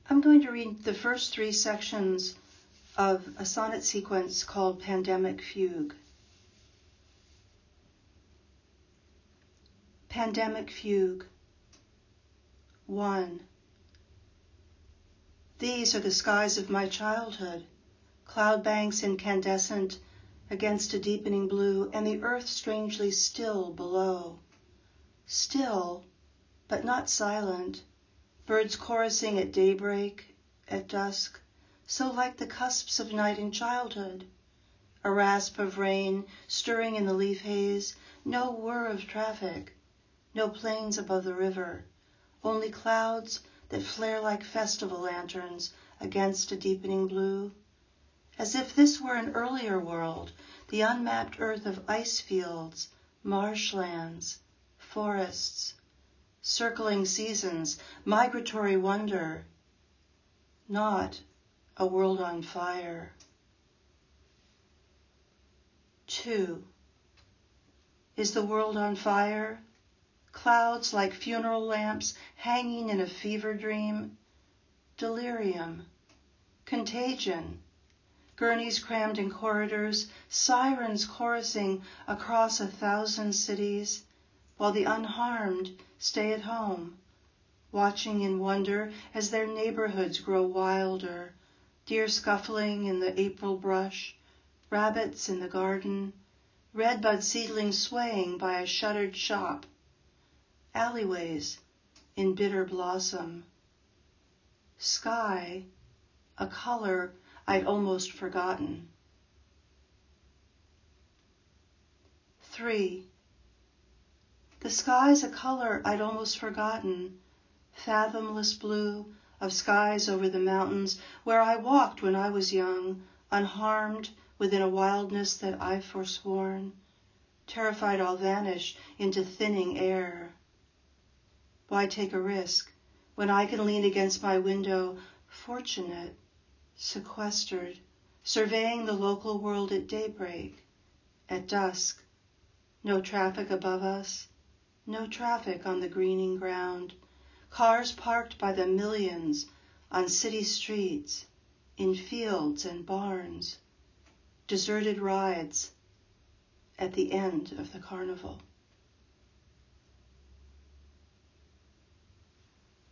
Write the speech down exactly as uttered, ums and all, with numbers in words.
I'm going to read the first three sections of a sonnet sequence called Pandemic Fugue. Pandemic Fugue. One. These are the skies of my childhood, cloud banks incandescent against a deepening blue, and the earth strangely still below. Still, but not silent, birds chorusing at daybreak, at dusk, so like the cusps of night in childhood. A rasp of rain stirring in the leaf haze, no whir of traffic, no planes above the river, only clouds that flare like festival lanterns against a deepening blue. As if this were an earlier world, the unmapped earth of ice fields, marshlands, forests, circling seasons, migratory wonder, not a world on fire. Two. Is the world on fire? Clouds like funeral lamps hanging in a fever dream. Delirium. Contagion. Gurneys crammed in corridors, sirens chorusing across a thousand cities, while the unharmed stay at home, watching in wonder as their neighborhoods grow wilder, deer scuffling in the April brush, rabbits in the garden, redbud seedlings swaying by a shuttered shop, alleyways in bitter blossom. Sky, a color I'd almost forgotten. Three. The sky's a color I'd almost forgotten, fathomless blue of skies over the mountains where I walked when I was young, unharmed within a wildness that I've forsworn, terrified I'll vanish into thinning air. Why take a risk when I can lean against my window, fortunate, sequestered, surveying the local world at daybreak, at dusk, no traffic above us, no traffic on the greening ground, cars parked by the millions on city streets, in fields and barns, deserted rides at the end of the carnival.